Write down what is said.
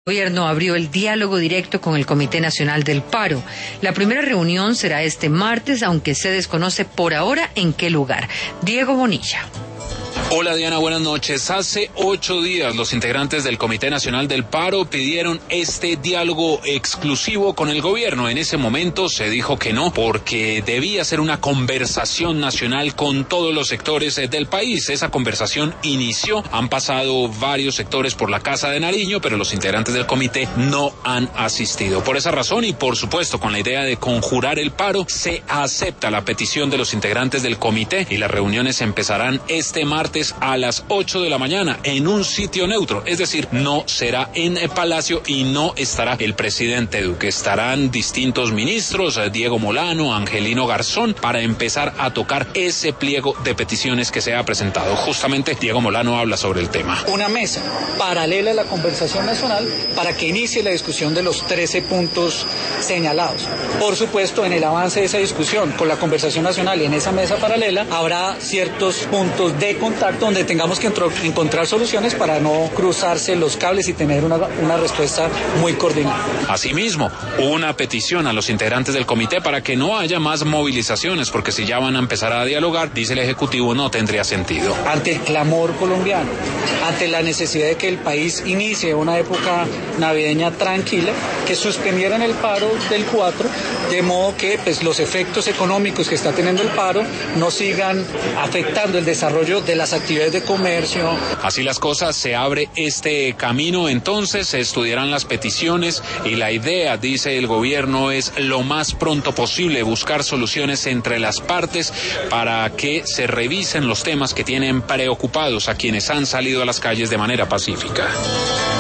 El gobierno abrió el diálogo directo con el Comité Nacional del Paro. La primera reunión será este martes, aunque se desconoce por ahora en qué lugar. Diego Bonilla. Hola Diana, buenas noches. Hace 8 días los integrantes del Comité Nacional del Paro pidieron este diálogo exclusivo con el gobierno. En ese momento se dijo que no, porque debía ser una conversación nacional con todos los sectores del país. Esa conversación inició, han pasado varios sectores por la Casa de Nariño, pero los integrantes del comité no han asistido. Por esa razón y por supuesto con la idea de conjurar el paro, se acepta la petición de los integrantes del comité y las reuniones empezarán este martes a las 8 de la mañana en un sitio neutro, es decir, no será en el Palacio y no estará el presidente Duque, estarán distintos ministros, Diego Molano, Angelino Garzón, para empezar a tocar ese pliego de peticiones que se ha presentado. Justamente Diego Molano habla sobre el tema. Una mesa paralela a la conversación nacional para que inicie la discusión de los 13 puntos señalados. Por supuesto, en el avance de esa discusión con la conversación nacional y en esa mesa paralela habrá ciertos puntos de contacto donde tengamos que encontrar soluciones para no cruzarse los cables y tener una respuesta muy coordinada. Asimismo, una petición a los integrantes del comité para que no haya más movilizaciones, porque si ya van a empezar a dialogar, dice el Ejecutivo, no tendría sentido. Ante el clamor colombiano, ante la necesidad de que el país inicie una época navideña tranquila, que suspendieran el paro del 4, de modo que pues, los efectos económicos que está teniendo el paro no sigan afectando el desarrollo de las actividades de comercio. Así las cosas, se abre este camino, entonces se estudiarán las peticiones y la idea, dice el gobierno, es lo más pronto posible buscar soluciones entre las partes para que se revisen los temas que tienen preocupados a quienes han salido a las calles de manera pacífica.